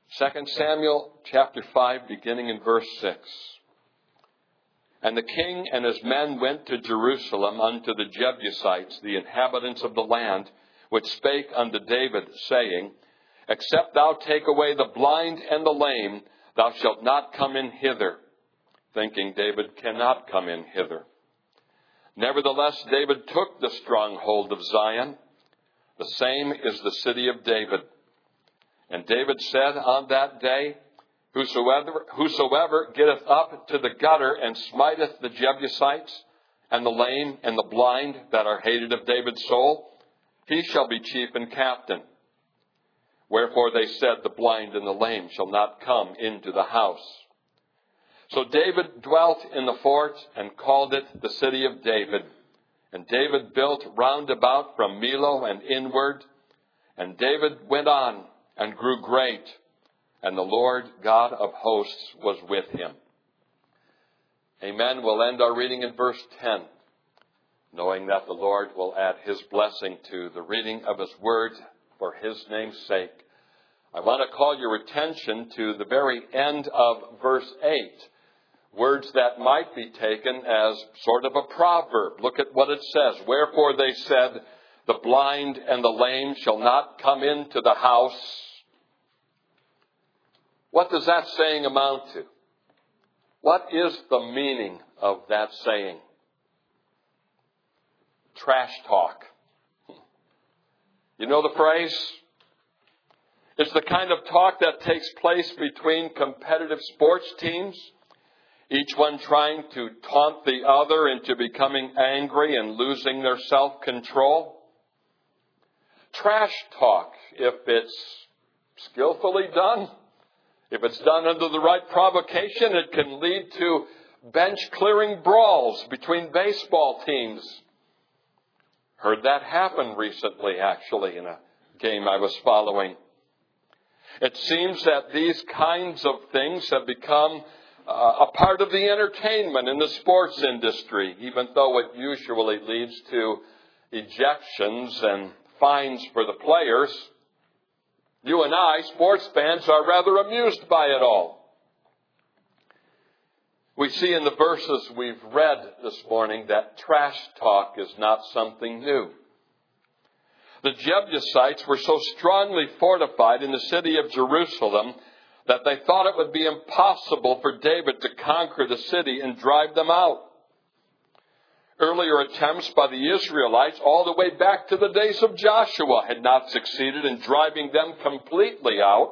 2 Samuel chapter 5, beginning in verse 6. And the king and his men went to Jerusalem unto the Jebusites, the inhabitants of the land, which spake unto David, saying, Except thou take away the blind and the lame, thou shalt not come in hither. Thinking David cannot come in hither. Nevertheless, David took the stronghold of Zion. The same is the city of David. And David said on that day, Whosoever getteth up to the gutter and smiteth the Jebusites, and the lame and the blind that are hated of David's soul, he shall be chief and captain. Wherefore they said, The blind and the lame shall not come into the house. So David dwelt in the fort and called it the city of David. And David built round about from Millo and inward. And David went on and grew great. And the Lord God of hosts was with him. Amen. We'll end our reading in verse 10, knowing that the Lord will add his blessing to the reading of his word for his name's sake. I want to call your attention to the very end of verse 8. Words that might be taken as sort of a proverb. Look at what it says. Wherefore they said, The blind and the lame shall not come into the house. What does that saying amount to? What is the meaning of that saying? Trash talk. You know the phrase? It's the kind of talk that takes place between competitive sports teams, each one trying to taunt the other into becoming angry and losing their self-control. Trash talk, if it's skillfully done, if it's done under the right provocation, it can lead to bench-clearing brawls between baseball teams. Heard that happen recently, actually, in a game I was following. It seems that these kinds of things have become a part of the entertainment in the sports industry, even though it usually leads to ejections and fines for the players. You and I, sports fans, are rather amused by it all. We see in the verses we've read this morning that trash talk is not something new. The Jebusites were so strongly fortified in the city of Jerusalem that they thought it would be impossible for David to conquer the city and drive them out. Earlier attempts by the Israelites, all the way back to the days of Joshua, had not succeeded in driving them completely out.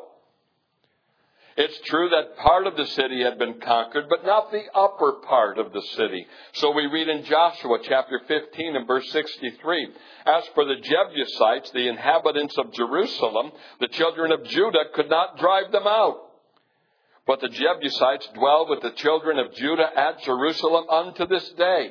It's true that part of the city had been conquered, but not the upper part of the city. So we read in Joshua chapter 15 and verse 63, As for the Jebusites, the inhabitants of Jerusalem, the children of Judah could not drive them out. But the Jebusites dwell with the children of Judah at Jerusalem unto this day.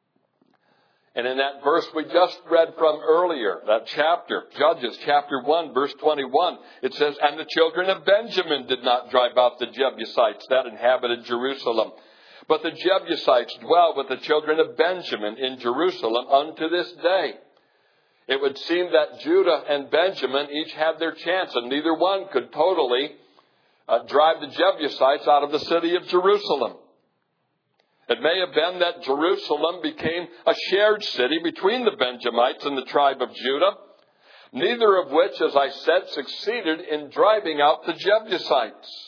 And in that verse we just read from earlier, that chapter, Judges chapter 1, verse 21, it says, And the children of Benjamin did not drive out the Jebusites that inhabited Jerusalem. But the Jebusites dwell with the children of Benjamin in Jerusalem unto this day. It would seem that Judah and Benjamin each had their chance, and neither one could totally drive the Jebusites out of the city of Jerusalem. It may have been that Jerusalem became a shared city between the Benjamites and the tribe of Judah, neither of which, as I said, succeeded in driving out the Jebusites.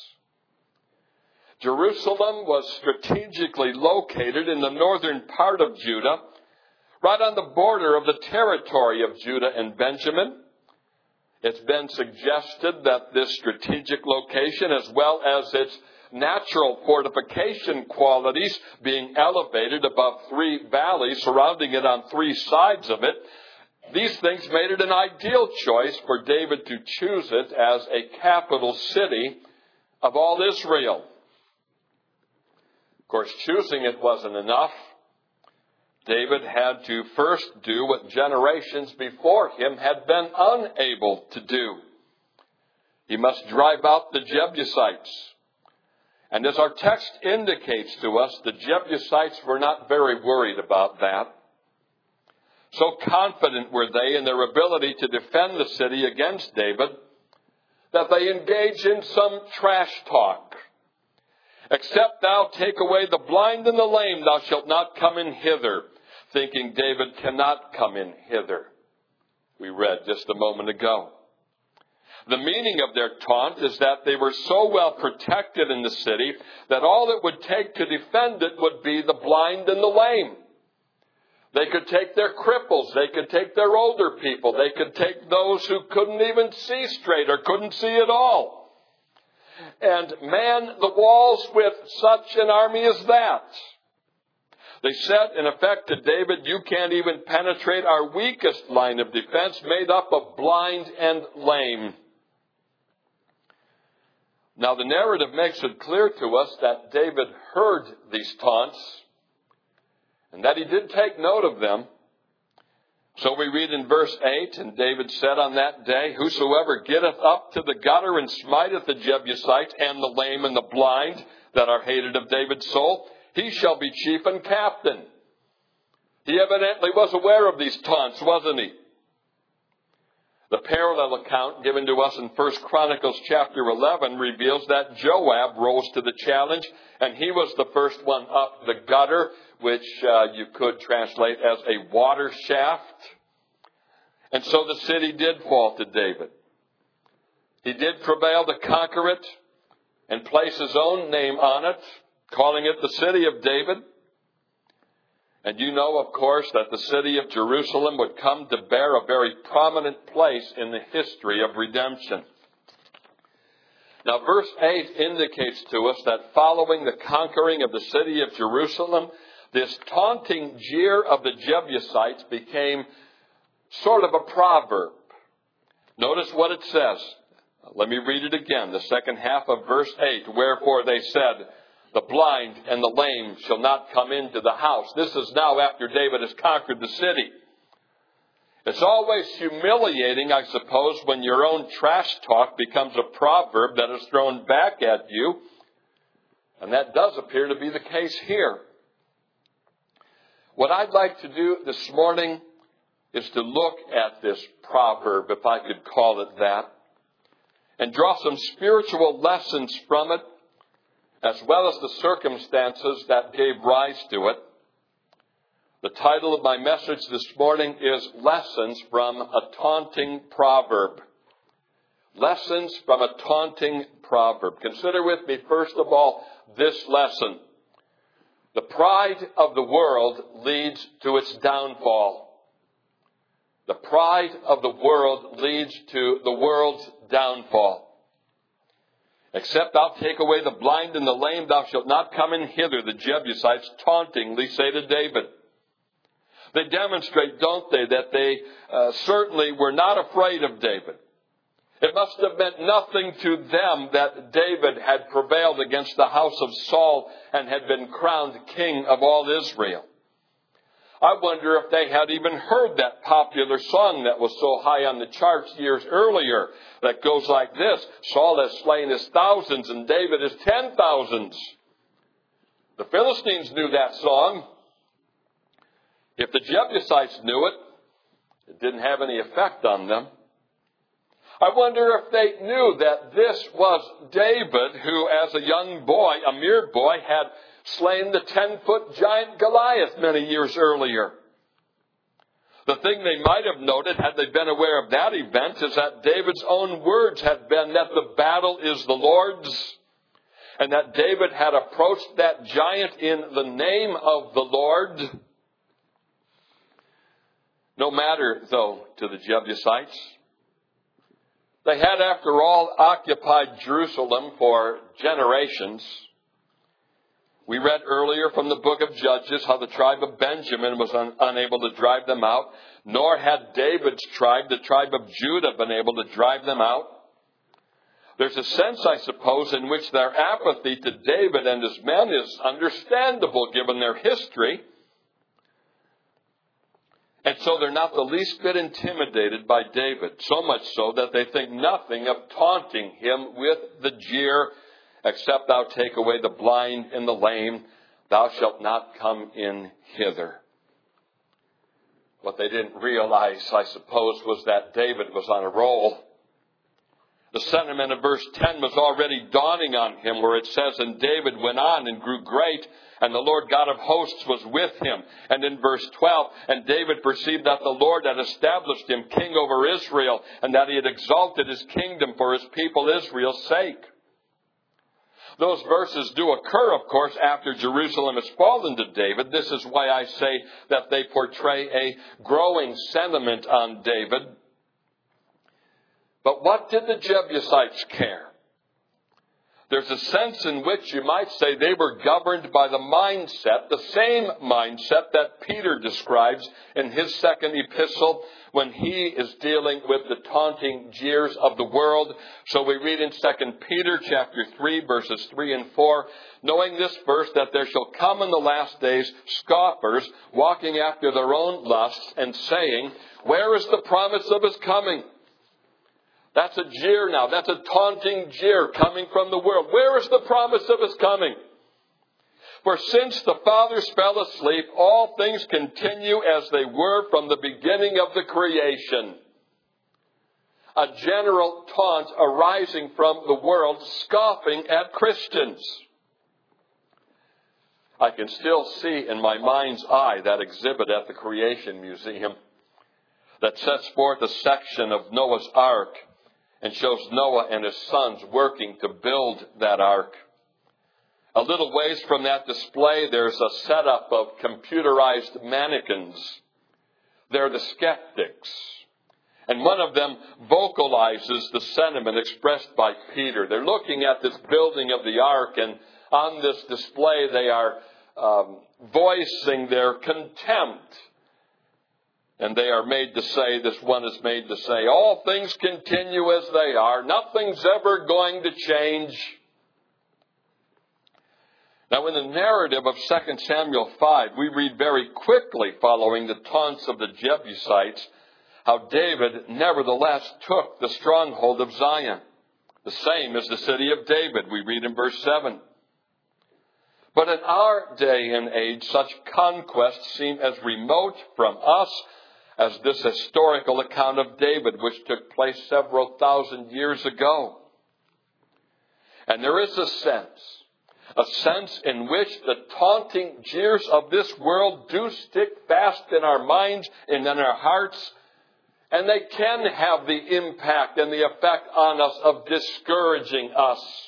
Jerusalem was strategically located in the northern part of Judah, right on the border of the territory of Judah and Benjamin. It's been suggested that this strategic location, as well as its natural fortification qualities being elevated above three valleys surrounding it on three sides of it, these things made it an ideal choice for David to choose it as a capital city of all Israel. Of course, choosing it wasn't enough. David had to first do what generations before him had been unable to do. He must drive out the Jebusites. And as our text indicates to us, the Jebusites were not very worried about that. So confident were they in their ability to defend the city against David that they engage in some trash talk. Except thou take away the blind and the lame, thou shalt not come in hither, thinking David cannot come in hither. We read just a moment ago. The meaning of their taunt is that they were so well protected in the city that all it would take to defend it would be the blind and the lame. They could take their cripples. They could take their older people. They could take those who couldn't even see straight or couldn't see at all. And man the walls with such an army as that. They said, in effect, to David, you can't even penetrate our weakest line of defense, made up of blind and lame. Now, the narrative makes it clear to us that David heard these taunts and that he did take note of them. So we read in verse 8, and David said on that day, whosoever getteth up to the gutter and smiteth the Jebusites and the lame and the blind that are hated of David's soul, he shall be chief and captain. He evidently was aware of these taunts, wasn't he? The parallel account given to us in 1 Chronicles chapter 11 reveals that Joab rose to the challenge, and he was the first one up the gutter, which you could translate as a water shaft. And so the city did fall to David. He did prevail to conquer it and place his own name on it, calling it the city of David. And you know, of course, that the city of Jerusalem would come to bear a very prominent place in the history of redemption. Now, verse 8 indicates to us that following the conquering of the city of Jerusalem, this taunting jeer of the Jebusites became sort of a proverb. Notice what it says. Let me read it again, the second half of verse 8. Wherefore they said, the blind and the lame shall not come into the house. This is now after David has conquered the city. It's always humiliating, I suppose, when your own trash talk becomes a proverb that is thrown back at you. And that does appear to be the case here. What I'd like to do this morning is to look at this proverb, if I could call it that, and draw some spiritual lessons from it, as well as the circumstances that gave rise to it. The title of my message this morning is Lessons from a Taunting Proverb. Lessons from a Taunting Proverb. Consider with me, first of all, this lesson. The pride of the world leads to its downfall. The pride of the world leads to the world's downfall. Except thou take away the blind and the lame, thou shalt not come in hither, the Jebusites tauntingly say to David. They demonstrate, don't they, that they certainly were not afraid of David. It must have meant nothing to them that David had prevailed against the house of Saul and had been crowned king of all Israel. I wonder if they had even heard that popular song that was so high on the charts years earlier that goes like this. Saul has slain his thousands and David his 10,000s. The Philistines knew that song. If the Jebusites knew it, it didn't have any effect on them. I wonder if they knew that this was David who, as a young boy, a mere boy, had slain the 10-foot giant Goliath many years earlier. The thing they might have noted, had they been aware of that event, is that David's own words had been that the battle is the Lord's, and that David had approached that giant in the name of the Lord. No matter, though, to the Jebusites. They had, after all, occupied Jerusalem for generations. We read earlier from the book of Judges how the tribe of Benjamin was unable to drive them out, nor had David's tribe, the tribe of Judah, been able to drive them out. There's a sense, I suppose, in which their apathy to David and his men is understandable given their history. And so they're not the least bit intimidated by David, so much so that they think nothing of taunting him with the jeer, except thou take away the blind and the lame, thou shalt not come in hither. What they didn't realize, I suppose, was that David was on a roll. The sentiment of verse 10 was already dawning on him, where it says, "And David went on and grew great, and the Lord God of hosts was with him." And in verse 12, "And David perceived that the Lord had established him king over Israel, and that he had exalted his kingdom for his people Israel's sake." Those verses do occur, of course, after Jerusalem has fallen to David. This is why I say that they portray a growing sentiment on David. But what did the Jebusites care? There's a sense in which you might say they were governed by the mindset, the same mindset that Peter describes in his second epistle when he is dealing with the taunting jeers of the world. So we read in 2 Peter chapter 3, verses 3 and 4, "Knowing this first, that there shall come in the last days scoffers, walking after their own lusts, and saying, 'Where is the promise of his coming?'" That's a jeer now. That's a taunting jeer coming from the world. Where is the promise of his coming? "For since the fathers fell asleep, all things continue as they were from the beginning of the creation." A general taunt arising from the world, scoffing at Christians. I can still see in my mind's eye that exhibit at the Creation Museum that sets forth a section of Noah's Ark and shows Noah and his sons working to build that ark. A little ways from that display, there's a setup of computerized mannequins. They're the skeptics. And one of them vocalizes the sentiment expressed by Peter. They're looking at this building of the ark, and on this display they are voicing their contempt. And they are made to say, this one is made to say, "All things continue as they are. Nothing's ever going to change." Now, in the narrative of 2 Samuel 5, we read very quickly, following the taunts of the Jebusites, how David nevertheless took the stronghold of Zion. The same as the city of David, we read in verse 7. But in our day and age, such conquests seem as remote from us as this historical account of David, which took place several thousand years ago. And there is a sense in which the taunting jeers of this world do stick fast in our minds and in our hearts, and they can have the impact and the effect on us of discouraging us.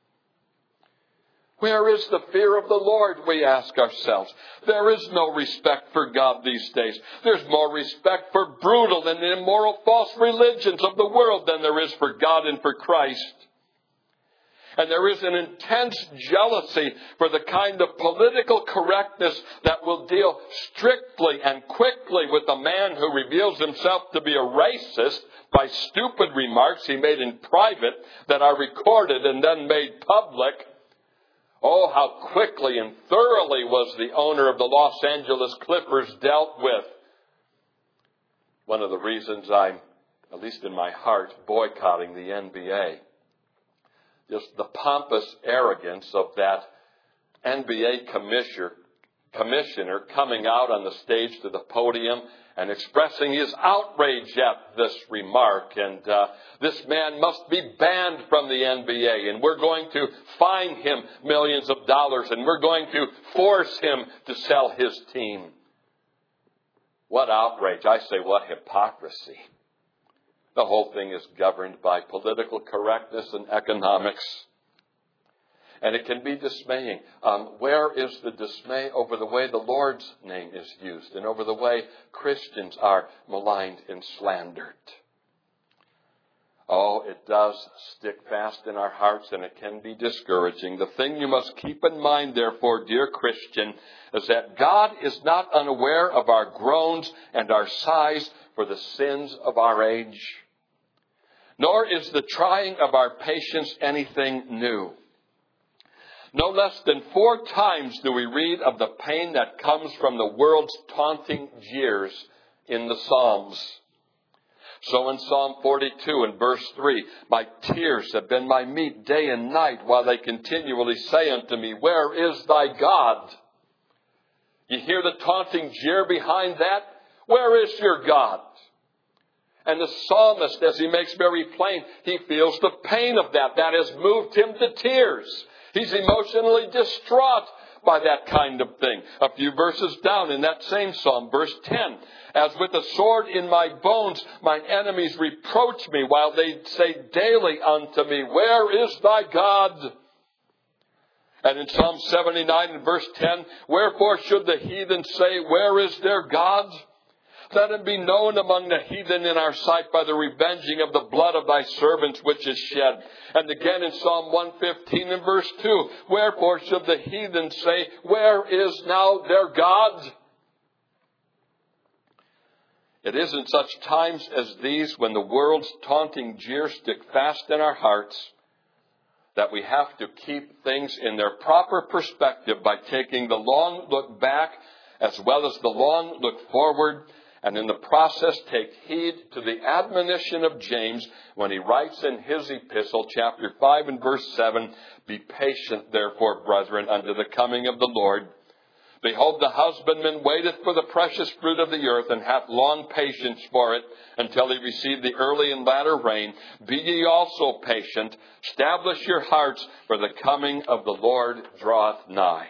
Where is the fear of the Lord, we ask ourselves. There is no respect for God these days. There's more respect for brutal and immoral false religions of the world than there is for God and for Christ. And there is an intense jealousy for the kind of political correctness that will deal strictly and quickly with a man who reveals himself to be a racist by stupid remarks he made in private that are recorded and then made public. Oh, how quickly and thoroughly was the owner of the Los Angeles Clippers dealt with. One of the reasons I'm, at least in my heart, boycotting the NBA. Just the pompous arrogance of that NBA commissioner coming out on the stage to the podium and expressing his outrage at this remark. And this man must be banned from the NBA. And we're going to fine him millions of dollars. And we're going to force him to sell his team. What outrage. I say, what hypocrisy. The whole thing is governed by political correctness and economics. And it can be dismaying. Where is the dismay over the way the Lord's name is used and over the way Christians are maligned and slandered? Oh, it does stick fast in our hearts, and it can be discouraging. The thing you must keep in mind, therefore, dear Christian, is that God is not unaware of our groans and our sighs for the sins of our age. Nor is the trying of our patience anything new. No less than 4 times do we read of the pain that comes from the world's taunting jeers in the Psalms. So in Psalm 42 and verse 3, "My tears have been my meat day and night, while they continually say unto me, Where is thy God?" You hear the taunting jeer behind that? Where is your God? And the psalmist, as he makes very plain, he feels the pain of that. That has moved him to tears. He's emotionally distraught by that kind of thing. A few verses down in that same psalm, verse 10. As with a sword in my bones, mine enemies reproach me, while they say daily unto me, where is thy God? And in Psalm 79 and verse 10, wherefore should the heathen say, where is their God? Let him be known among the heathen in our sight by the revenging of the blood of thy servants which is shed. And again in Psalm 115 and verse 2, wherefore should the heathen say, where is now their God? It is in such times as these, when the world's taunting jeers stick fast in our hearts, that we have to keep things in their proper perspective by taking the long look back as well as the long look forward, and in the process take heed to the admonition of James when he writes in his epistle, chapter 5 and verse 7, be patient, therefore, brethren, unto the coming of the Lord. Behold, the husbandman waiteth for the precious fruit of the earth, and hath long patience for it, until he receive the early and latter rain. Be ye also patient. Establish your hearts, for the coming of the Lord draweth nigh.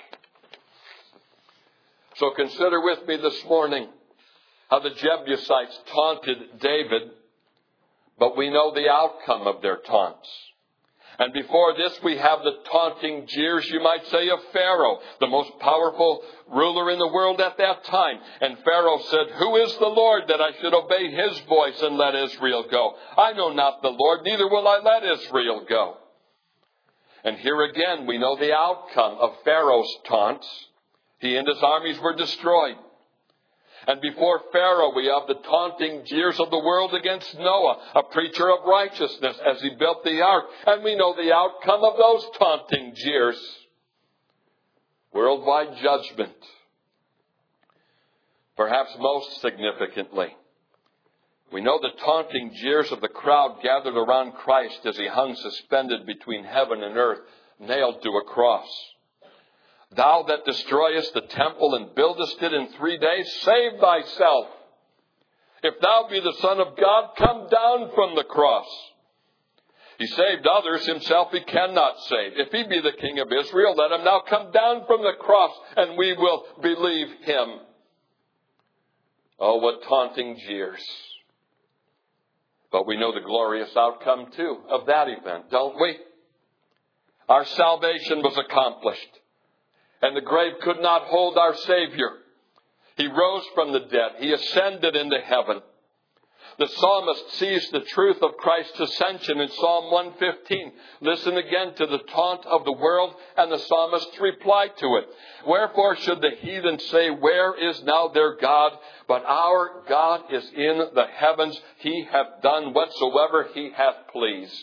So consider with me this morning how the Jebusites taunted David, but we know the outcome of their taunts. And before this, we have the taunting jeers, you might say, of Pharaoh, the most powerful ruler in the world at that time. And Pharaoh said, who is the Lord that I should obey his voice and let Israel go? I know not the Lord, neither will I let Israel go. And here again, we know the outcome of Pharaoh's taunts. He and his armies were destroyed. And before Pharaoh, we have the taunting jeers of the world against Noah, a preacher of righteousness, as he built the ark. And we know the outcome of those taunting jeers. Worldwide judgment. Perhaps most significantly, we know the taunting jeers of the crowd gathered around Christ as he hung suspended between heaven and earth, nailed to a cross. Thou that destroyest the temple and buildest it in 3 days, save thyself. If thou be the Son of God, come down from the cross. He saved others, himself he cannot save. If he be the King of Israel, let him now come down from the cross, and we will believe him. Oh, what taunting jeers. But we know the glorious outcome, too, of that event, don't we? Our salvation was accomplished. And the grave could not hold our Savior. He rose from the dead. He ascended into heaven. The psalmist sees the truth of Christ's ascension in Psalm 115. Listen again to the taunt of the world and the psalmist's reply to it. Wherefore should the heathen say, where is now their God? But our God is in the heavens. He hath done whatsoever he hath pleased.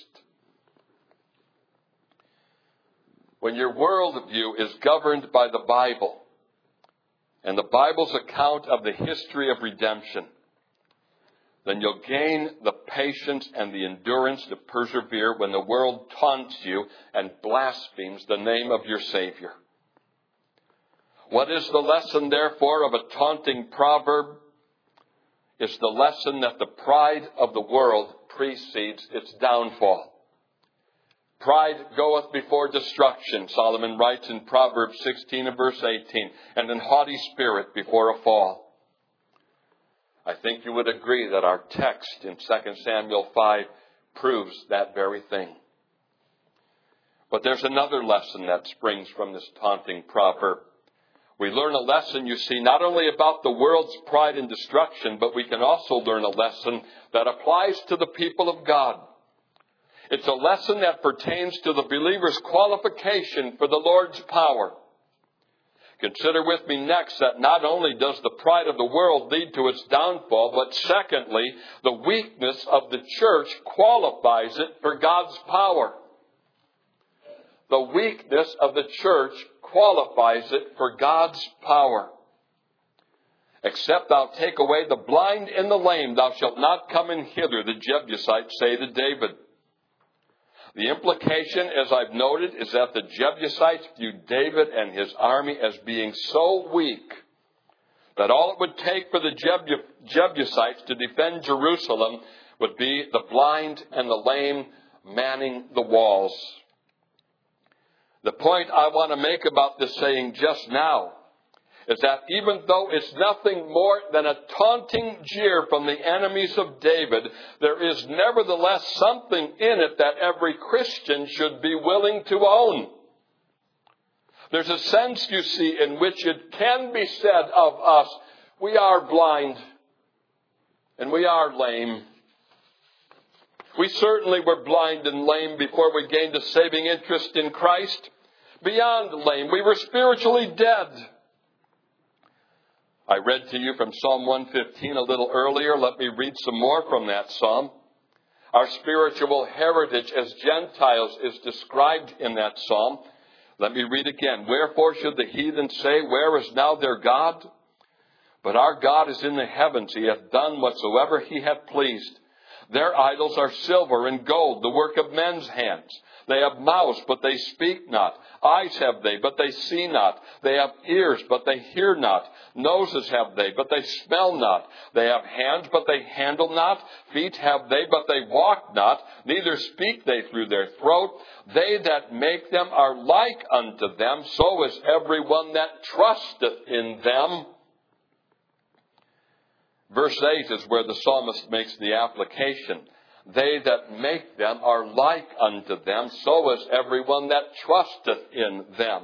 When your worldview is governed by the Bible and the Bible's account of the history of redemption, then you'll gain the patience and the endurance to persevere when the world taunts you and blasphemes the name of your Savior. What is the lesson, therefore, of a taunting proverb? It's the lesson that the pride of the world precedes its downfall. Pride goeth before destruction, Solomon writes in Proverbs 16 and verse 18, and an haughty spirit before a fall. I think you would agree that our text in 2 Samuel 5 proves that very thing. But there's another lesson that springs from this taunting proverb. We learn a lesson, you see, not only about the world's pride and destruction, but we can also learn a lesson that applies to the people of God. It's a lesson that pertains to the believer's qualification for the Lord's power. Consider with me next that not only does the pride of the world lead to its downfall, but secondly, the weakness of the church qualifies it for God's power. The weakness of the church qualifies it for God's power. Except thou take away the blind and the lame, thou shalt not come in hither, the Jebusites say to David. The implication, as I've noted, is that the Jebusites viewed David and his army as being so weak that all it would take for the Jebusites to defend Jerusalem would be the blind and the lame manning the walls. The point I want to make about this saying just now is that even though it's nothing more than a taunting jeer from the enemies of David, there is nevertheless something in it that every Christian should be willing to own. There's a sense, you see, in which it can be said of us, we are blind and we are lame. We certainly were blind and lame before we gained a saving interest in Christ. Beyond lame, we were spiritually dead. I read to you from Psalm 115 a little earlier. Let me read some more from that psalm. Our spiritual heritage as Gentiles is described in that psalm. Let me read again. Wherefore should the heathen say, where is now their God? But our God is in the heavens. He hath done whatsoever he hath pleased. Their idols are silver and gold, the work of men's hands. They have mouths, but they speak not. Eyes have they, but they see not. They have ears, but they hear not. Noses have they, but they smell not. They have hands, but they handle not. Feet have they, but they walk not. Neither speak they through their throat. They that make them are like unto them. So is every one that trusteth in them. Verse 8 is where the psalmist makes the application. They that make them are like unto them, so is everyone that trusteth in them.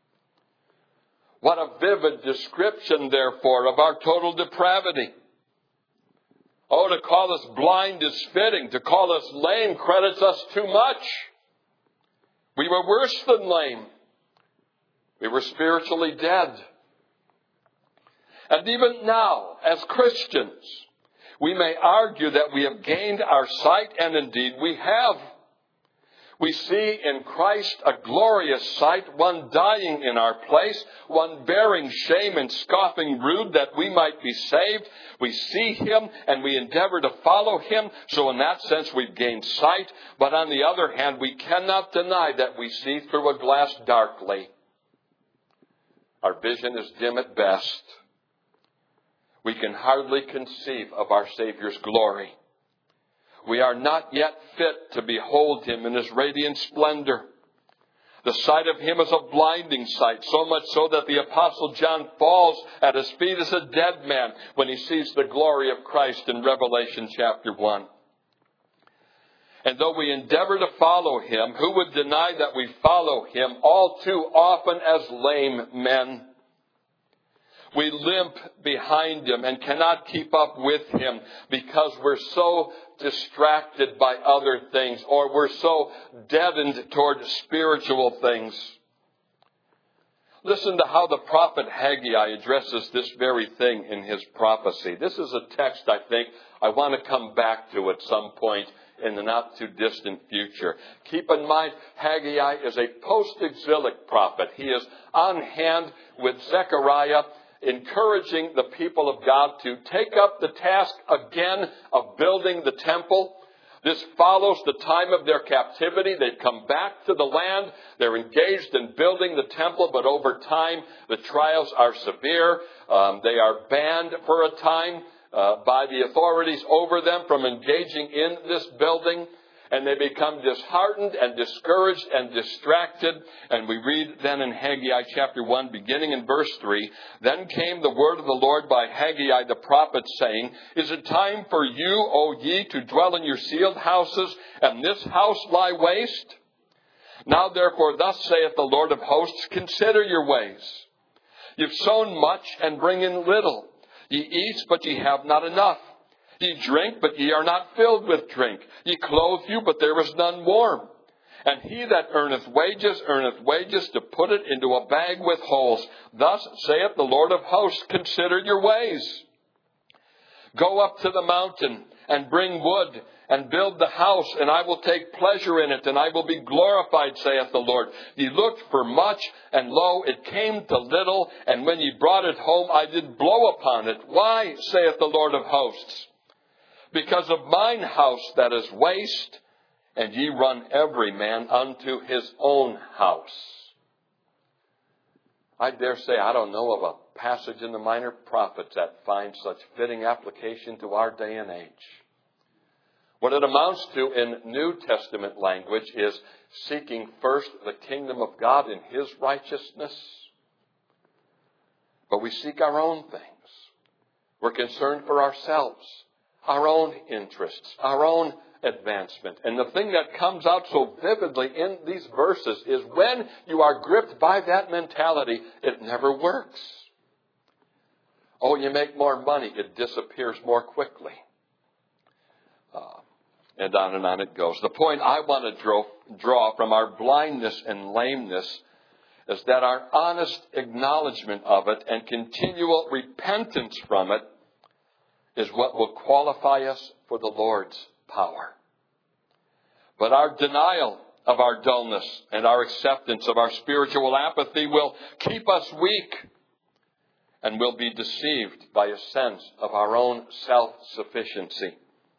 What a vivid description, therefore, of our total depravity. Oh, to call us blind is fitting. To call us lame credits us too much. We were worse than lame. We were spiritually dead. And even now, as Christians, we may argue that we have gained our sight, and indeed we have. We see in Christ a glorious sight, one dying in our place, one bearing shame and scoffing rude that we might be saved. We see him and we endeavor to follow him, so in that sense we've gained sight. But on the other hand, we cannot deny that we see through a glass darkly. Our vision is dim at best. We can hardly conceive of our Savior's glory. We are not yet fit to behold him in his radiant splendor. The sight of him is a blinding sight, so much so that the Apostle John falls at his feet as a dead man when he sees the glory of Christ in Revelation chapter 1. And though we endeavor to follow him, who would deny that we follow him all too often as lame men? We limp behind him and cannot keep up with him because we're so distracted by other things, or we're so deadened toward spiritual things. Listen to how the prophet Haggai addresses this very thing in his prophecy. This is a text I think I want to come back to at some point in the not too distant future. Keep in mind, Haggai is a post-exilic prophet. He is on hand with Zechariah, encouraging the people of God to take up the task again of building the temple. This follows the time of their captivity. They've come back to the land. They're engaged in building the temple, but over time the trials are severe. They are banned for a time by the authorities over them from engaging in this building. And they become disheartened and discouraged and distracted. And we read then in Haggai chapter 1, beginning in verse 3, Then came the word of the Lord by Haggai the prophet, saying, Is it time for you, O ye, to dwell in your sealed houses, and this house lie waste? Now therefore thus saith the Lord of hosts, Consider your ways. You've sown much and bring in little. Ye eat, but ye have not enough. Ye drink, but ye are not filled with drink. Ye clothe you, but there is none warm. And he that earneth wages to put it into a bag with holes. Thus saith the Lord of hosts, Consider your ways. Go up to the mountain and bring wood and build the house, and I will take pleasure in it, and I will be glorified, saith the Lord. Ye looked for much, and lo, it came to little, and when ye brought it home, I did blow upon it. Why, saith the Lord of hosts? Because of mine house that is waste, and ye run every man unto his own house. I dare say I don't know of a passage in the Minor Prophets that finds such fitting application to our day and age. What it amounts to in New Testament language is seeking first the kingdom of God and His righteousness. But we seek our own things. We're concerned for ourselves, our own interests, our own advancement. And the thing that comes out so vividly in these verses is when you are gripped by that mentality, it never works. Oh, you make more money, it disappears more quickly. And on it goes. The point I want to draw from our blindness and lameness is that our honest acknowledgement of it and continual repentance from it is what will qualify us for the Lord's power. But our denial of our dullness and our acceptance of our spiritual apathy will keep us weak and will be deceived by a sense of our own self-sufficiency.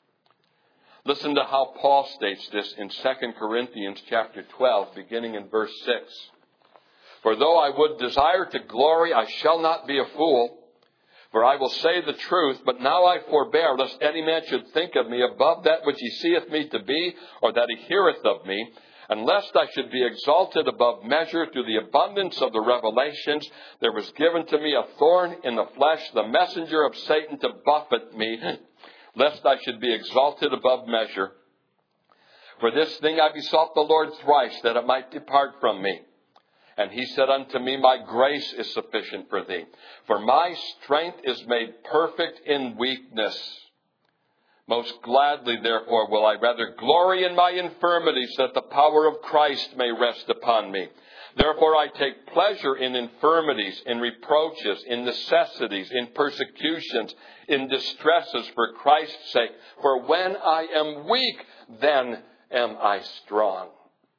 Listen to how Paul states this in 2 Corinthians chapter 12, beginning in verse 6. For though I would desire to glory, I shall not be a fool. For I will say the truth, but now I forbear, lest any man should think of me above that which he seeth me to be, or that he heareth of me, and lest I should be exalted above measure through the abundance of the revelations, there was given to me a thorn in the flesh, the messenger of Satan to buffet me, lest I should be exalted above measure. For this thing I besought the Lord thrice, that it might depart from me. And he said unto me, my grace is sufficient for thee, for my strength is made perfect in weakness. Most gladly, therefore, will I rather glory in my infirmities, that the power of Christ may rest upon me. Therefore I take pleasure in infirmities, in reproaches, in necessities, in persecutions, in distresses for Christ's sake. For when I am weak, then am I strong.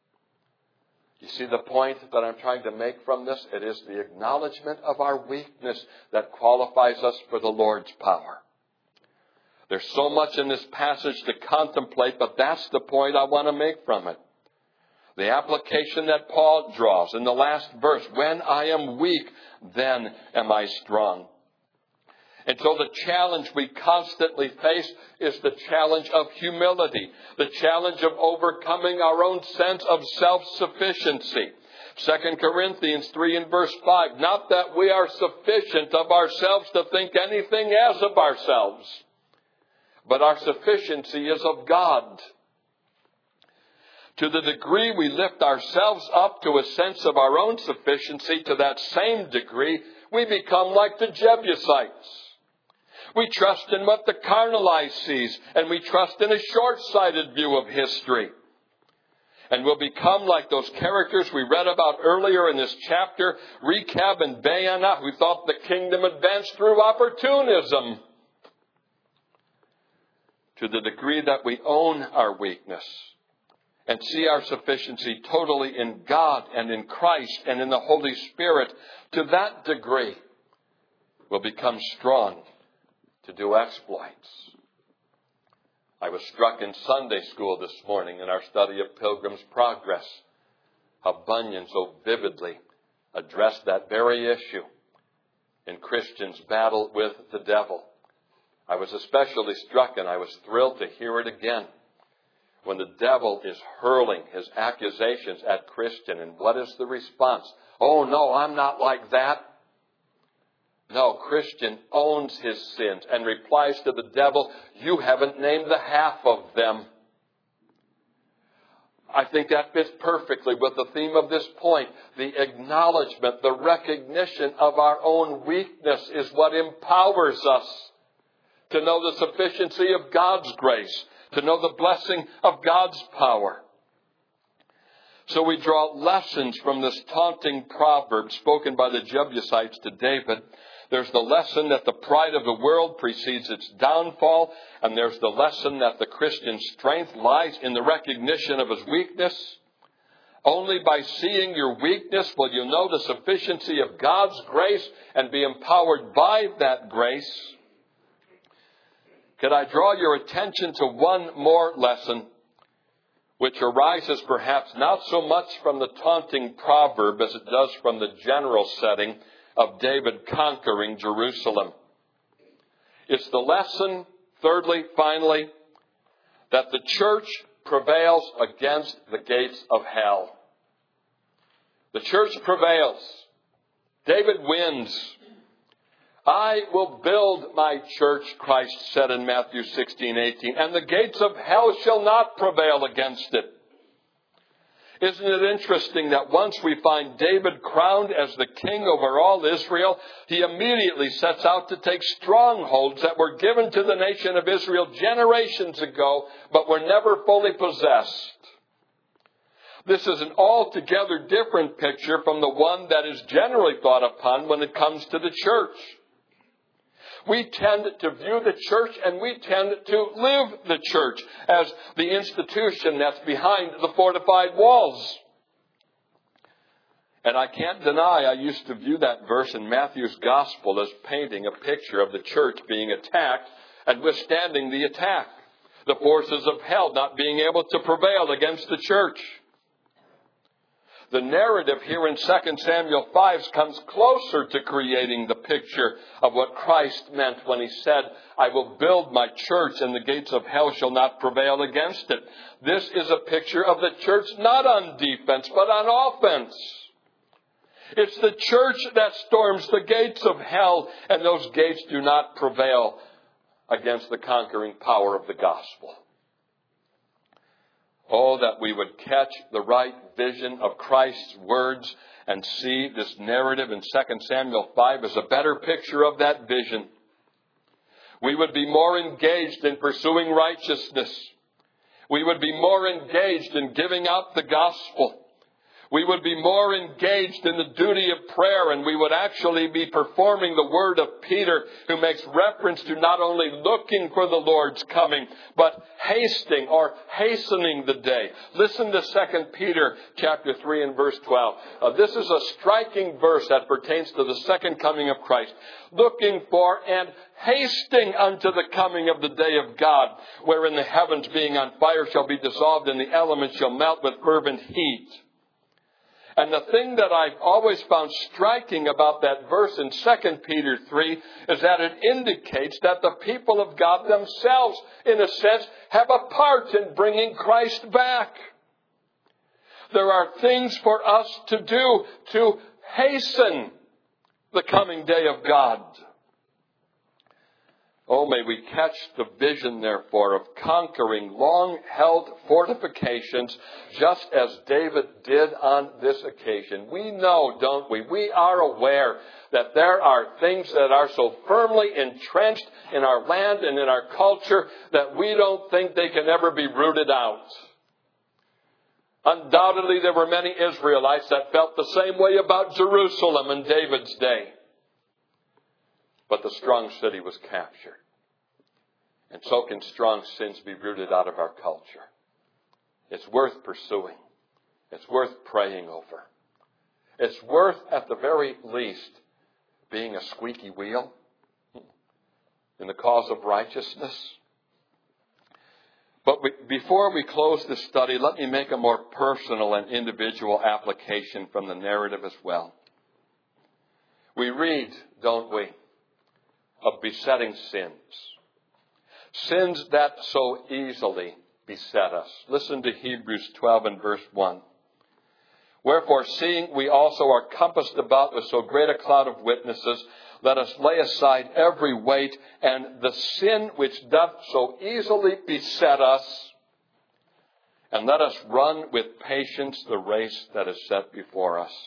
You see the point that I'm trying to make from this? It is the acknowledgement of our weakness that qualifies us for the Lord's power. There's so much in this passage to contemplate, but that's the point I want to make from it. The application that Paul draws in the last verse, when I am weak, then am I strong. And so the challenge we constantly face is the challenge of humility, the challenge of overcoming our own sense of self-sufficiency. 2 Corinthians 3 and verse 5, not that we are sufficient of ourselves to think anything as of ourselves, but our sufficiency is of God. To the degree we lift ourselves up to a sense of our own sufficiency, to that same degree, we become like the Jebusites. We trust in what the carnal eye sees, and we trust in a short-sighted view of history. And we'll become like those characters we read about earlier in this chapter, Rechab and Baanah, who thought the kingdom advanced through opportunism. To the degree that we own our weakness and see our sufficiency totally in God and in Christ and in the Holy Spirit, to that degree we'll become strong to do exploits. I was struck in Sunday school this morning in our study of Pilgrim's Progress, how Bunyan so vividly addressed that very issue in Christians' battle with the devil. I was especially struck, and I was thrilled to hear it again, when the devil is hurling his accusations at Christian. And what is the response? Oh, no, I'm not like that. No, Christian owns his sins and replies to the devil, you haven't named the half of them. I think that fits perfectly with the theme of this point. The acknowledgement, the recognition of our own weakness is what empowers us to know the sufficiency of God's grace, to know the blessing of God's power. So we draw lessons from this taunting proverb spoken by the Jebusites to David. There's the lesson that the pride of the world precedes its downfall, and there's the lesson that the Christian's strength lies in the recognition of his weakness. Only by seeing your weakness will you know the sufficiency of God's grace and be empowered by that grace. Could I draw your attention to one more lesson, which arises perhaps not so much from the taunting proverb as it does from the general setting of David conquering Jerusalem. It's the lesson, thirdly, finally, that the church prevails against the gates of hell. The church prevails. David wins. I will build my church, Christ said in Matthew 16:18, and the gates of hell shall not prevail against it. Isn't it interesting that once we find David crowned as the king over all Israel, he immediately sets out to take strongholds that were given to the nation of Israel generations ago, but were never fully possessed. This is an altogether different picture from the one that is generally thought upon when it comes to the church. We tend to view the church and we tend to live the church as the institution that's behind the fortified walls. And I can't deny I used to view that verse in Matthew's gospel as painting a picture of the church being attacked and withstanding the attack. The forces of hell not being able to prevail against the church. The narrative here in 2 Samuel 5 comes closer to creating the picture of what Christ meant when he said, I will build my church and the gates of hell shall not prevail against it. This is a picture of the church not on defense, but on offense. It's the church that storms the gates of hell, and those gates do not prevail against the conquering power of the gospel. Oh, that we would catch the right vision of Christ's words and see this narrative in 2 Samuel 5 as a better picture of that vision. We would be more engaged in pursuing righteousness. We would be more engaged in giving out the gospel. We would be more engaged in the duty of prayer, and we would actually be performing the word of Peter, who makes reference to not only looking for the Lord's coming, but hasting or hastening the day. Listen to 2 Peter chapter 3 and verse 12. This is a striking verse that pertains to the second coming of Christ. Looking for and hasting unto the coming of the day of God, wherein the heavens being on fire shall be dissolved, and the elements shall melt with fervent heat. And the thing that I've always found striking about that verse in 2 Peter 3 is that it indicates that the people of God themselves, in a sense, have a part in bringing Christ back. There are things for us to do to hasten the coming day of God. Oh, may we catch the vision, therefore, of conquering long-held fortifications, just as David did on this occasion. We know, don't we? We are aware that there are things that are so firmly entrenched in our land and in our culture that we don't think they can ever be rooted out. Undoubtedly, there were many Israelites that felt the same way about Jerusalem in David's day. But the strong city was captured. And so can strong sins be rooted out of our culture. It's worth pursuing. It's worth praying over. It's worth, at the very least, being a squeaky wheel in the cause of righteousness. But before we close this study, let me make a more personal and individual application from the narrative as well. We read, don't we, of besetting sins. Sins that so easily beset us. Listen to Hebrews 12 and verse 1. Wherefore, seeing we also are compassed about with so great a cloud of witnesses, let us lay aside every weight and the sin which doth so easily beset us, and let us run with patience the race that is set before us.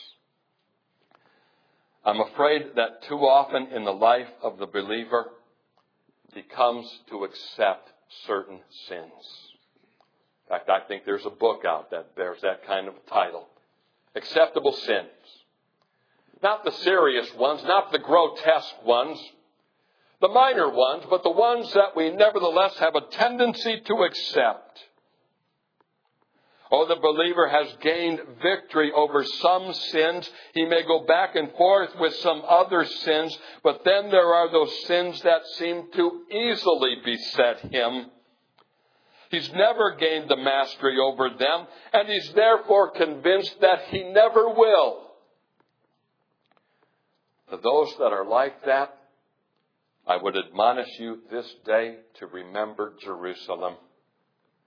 I'm afraid that too often in the life of the believer, he comes to accept certain sins. In fact, I think there's a book out that bears that kind of title. Acceptable sins. Not the serious ones, not the grotesque ones, the minor ones, but the ones that we nevertheless have a tendency to accept. Oh, the believer has gained victory over some sins. He may go back and forth with some other sins, but then there are those sins that seem to easily beset him. He's never gained the mastery over them, and he's therefore convinced that he never will. To those that are like that, I would admonish you this day to remember Jerusalem.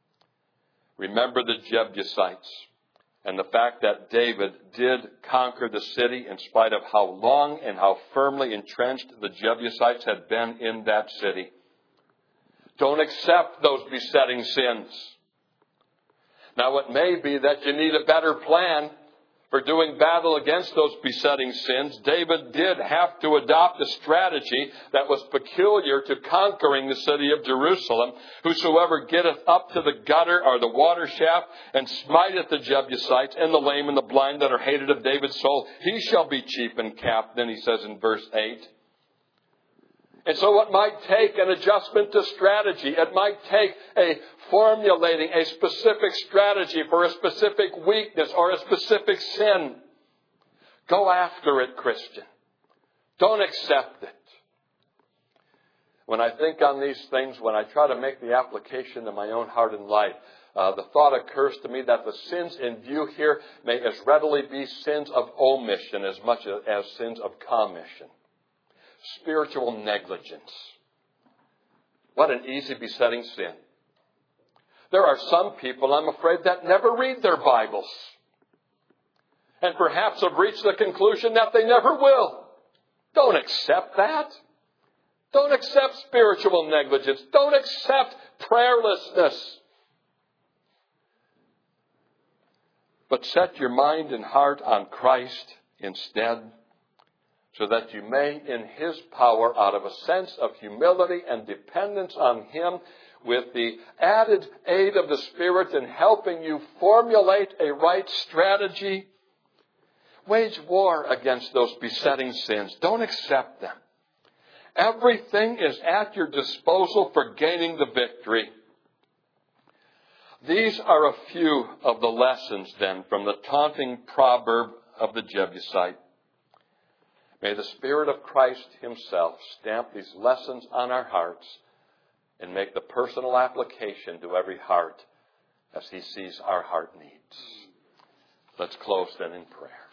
Remember the Jebusites and the fact that David did conquer the city in spite of how long and how firmly entrenched the Jebusites had been in that city. Don't accept those besetting sins. Now, it may be that you need a better plan for doing battle against those besetting sins. David did have to adopt a strategy that was peculiar to conquering the city of Jerusalem. Whosoever getteth up to the gutter or the water shaft and smiteth the Jebusites and the lame and the blind that are hated of David's soul, he shall be chief and captain, he says in verse 8. And so it might take an adjustment to strategy. It might take a formulating a specific strategy for a specific weakness or a specific sin. Go after it, Christian. Don't accept it. When I think on these things, when I try to make the application to my own heart and life, the thought occurs to me that the sins in view here may as readily be sins of omission as much as sins of commission. Spiritual negligence. What an easy besetting sin. There are some people, I'm afraid, that never read their Bibles. And perhaps have reached the conclusion that they never will. Don't accept that. Don't accept spiritual negligence. Don't accept prayerlessness. But set your mind and heart on Christ instead, so that you may, in His power, out of a sense of humility and dependence on Him, with the added aid of the Spirit in helping you formulate a right strategy, wage war against those besetting sins. Don't accept them. Everything is at your disposal for gaining the victory. These are a few of the lessons, then, from the taunting proverb of the Jebusite. May the Spirit of Christ Himself stamp these lessons on our hearts and make the personal application to every heart as He sees our heart needs. Let's close then in prayer.